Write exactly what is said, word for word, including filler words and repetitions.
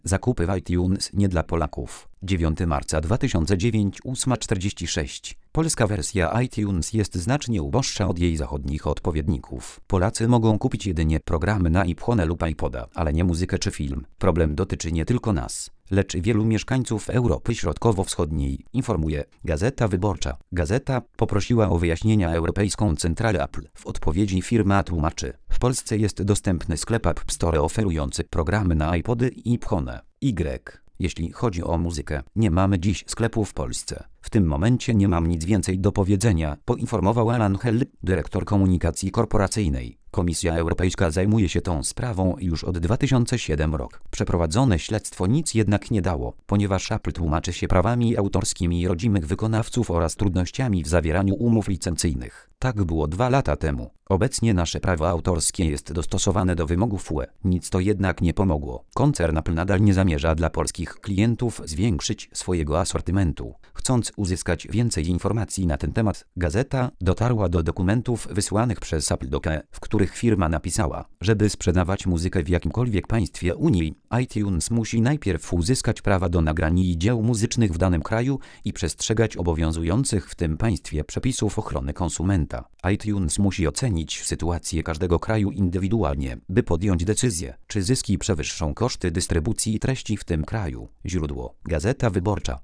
Zakupy w iTunes nie dla Polaków. dziewiątego marca dwa tysiące dziewiątego, ósma czterdzieści sześć. Polska wersja iTunes jest znacznie uboższa od jej zachodnich odpowiedników. Polacy mogą kupić jedynie programy na iPhone'a lub iPoda, ale nie muzykę czy film. Problem dotyczy nie tylko nas, lecz wielu mieszkańców Europy Środkowo-Wschodniej, informuje Gazeta Wyborcza. Gazeta poprosiła o wyjaśnienia Europejską Centralę Apple. W odpowiedzi firma tłumaczy: w Polsce jest dostępny sklep App Store oferujący programy na iPody i iPhone'e. Y. Jeśli chodzi o muzykę, nie mamy dziś sklepu w Polsce. W tym momencie nie mam nic więcej do powiedzenia, poinformował Alan Hell, dyrektor komunikacji korporacyjnej. Komisja Europejska zajmuje się tą sprawą już od dwa tysiące siódmego roku. Przeprowadzone śledztwo nic jednak nie dało, ponieważ Apple tłumaczy się prawami autorskimi rodzimych wykonawców oraz trudnościami w zawieraniu umów licencyjnych. Tak było dwa lata temu. Obecnie nasze prawo autorskie jest dostosowane do wymogów U E. Nic to jednak nie pomogło. Koncern Apple nadal nie zamierza dla polskich klientów zwiększyć swojego asortymentu. Chcąc uzyskać więcej informacji na ten temat, gazeta dotarła do dokumentów wysłanych przez Apple Doc, w których firma napisała: żeby sprzedawać muzykę w jakimkolwiek państwie Unii, iTunes musi najpierw uzyskać prawa do nagrań i dzieł muzycznych w danym kraju i przestrzegać obowiązujących w tym państwie przepisów ochrony konsumenta. iTunes musi ocenić sytuację każdego kraju indywidualnie, by podjąć decyzję, czy zyski przewyższą koszty dystrybucji treści w tym kraju. Źródło: Gazeta Wyborcza.